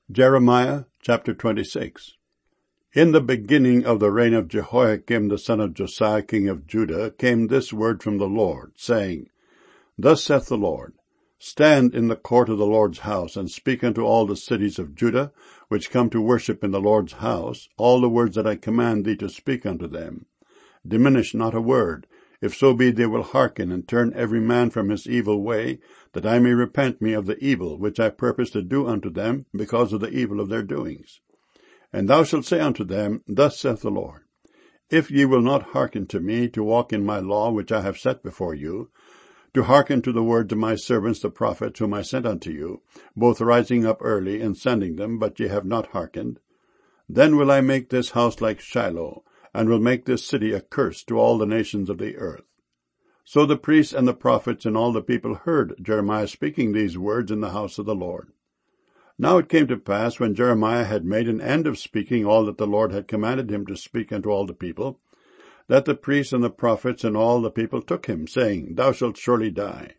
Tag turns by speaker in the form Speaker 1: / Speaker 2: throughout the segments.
Speaker 1: Jeremiah chapter 26. In the beginning of the reign of Jehoiakim the son of Josiah king of Judah came this word from the Lord, saying, Thus saith the Lord, Stand in the court of the Lord's house, and speak unto all the cities of Judah, which come to worship in the Lord's house, all the words that I command thee to speak unto them. Diminish not a word, if so be they will hearken, and turn every man from his evil way, that I may repent me of the evil which I purpose to do unto them, because of the evil of their doings. And thou shalt say unto them, Thus saith the Lord, If ye will not hearken to me, to walk in my law which I have set before you, to hearken to the words of my servants the prophets whom I sent unto you, both rising up early and sending them, but ye have not hearkened, then will I make this house like Shiloh, and will make this city a curse to all the nations of the earth. So the priests and the prophets and all the people heard Jeremiah speaking these words in the house of the Lord. Now it came to pass, when Jeremiah had made an end of speaking all that the Lord had commanded him to speak unto all the people, that the priests and the prophets and all the people took him, saying, Thou shalt surely die.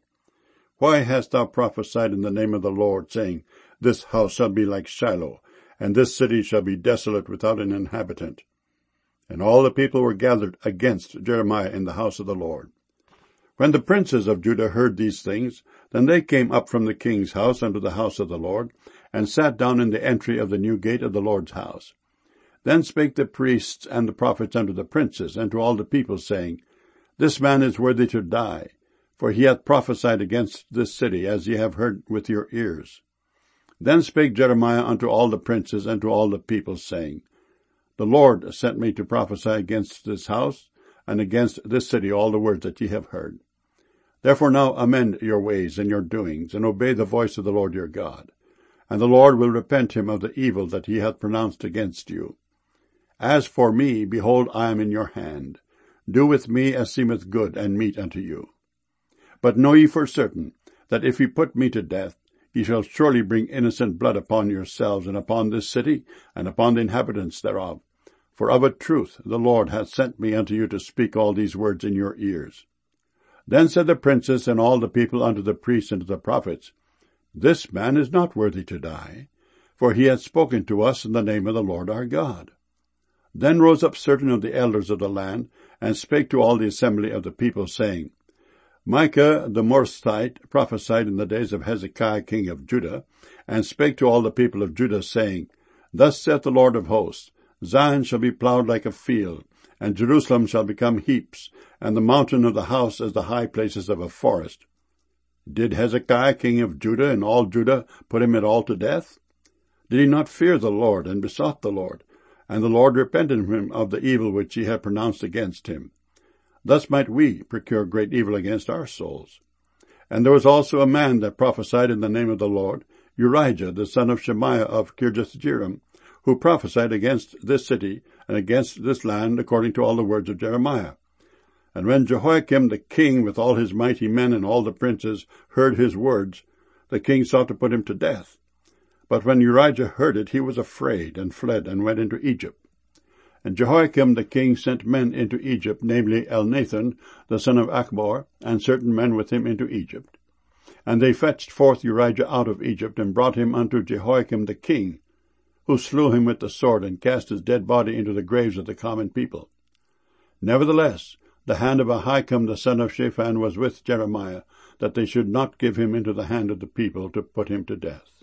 Speaker 1: Why hast thou prophesied in the name of the Lord, saying, This house shall be like Shiloh, and this city shall be desolate without an inhabitant? And all the people were gathered against Jeremiah in the house of the Lord. When the princes of Judah heard these things, then they came up from the king's house unto the house of the Lord, and sat down in the entry of the new gate of the Lord's house. Then spake the priests and the prophets unto the princes and to all the people, saying, This man is worthy to die, for he hath prophesied against this city, as ye have heard with your ears. Then spake Jeremiah unto all the princes and to all the people, saying, The Lord sent me to prophesy against this house, and against this city all the words that ye have heard. Therefore now amend your ways and your doings, and obey the voice of the Lord your God. And the Lord will repent him of the evil that he hath pronounced against you. As for me, behold, I am in your hand. Do with me as seemeth good and meet unto you. But know ye for certain, that if ye put me to death, ye shall surely bring innocent blood upon yourselves, and upon this city, and upon the inhabitants thereof. For of a truth the Lord hath sent me unto you to speak all these words in your ears. Then said the princes and all the people unto the priests and to the prophets, This man is not worthy to die, for he hath spoken to us in the name of the Lord our God. Then rose up certain of the elders of the land, and spake to all the assembly of the people, saying, Micah the Morasthite prophesied in the days of Hezekiah king of Judah, and spake to all the people of Judah, saying, Thus saith the Lord of hosts, Zion shall be plowed like a field, and Jerusalem shall become heaps, and the mountain of the house as the high places of a forest. Did Hezekiah king of Judah and all Judah put him at all to death? Did he not fear the Lord, and besought the Lord? And the Lord repented him of the evil which he had pronounced against him. Thus might we procure great evil against our souls. And there was also a man that prophesied in the name of the Lord, Urijah the son of Shemaiah of Kirjathjearim, who prophesied against this city and against this land according to all the words of Jeremiah. And when Jehoiakim the king with all his mighty men and all the princes heard his words, the king sought to put him to death. But when Urijah heard it, he was afraid, and fled, and went into Egypt. And Jehoiakim the king sent men into Egypt, namely Elnathan the son of Achbor, and certain men with him into Egypt. And they fetched forth Urijah out of Egypt, and brought him unto Jehoiakim the king, who slew him with the sword, and cast his dead body into the graves of the common people. Nevertheless, the hand of Ahikam the son of Shaphan was with Jeremiah, that they should not give him into the hand of the people to put him to death.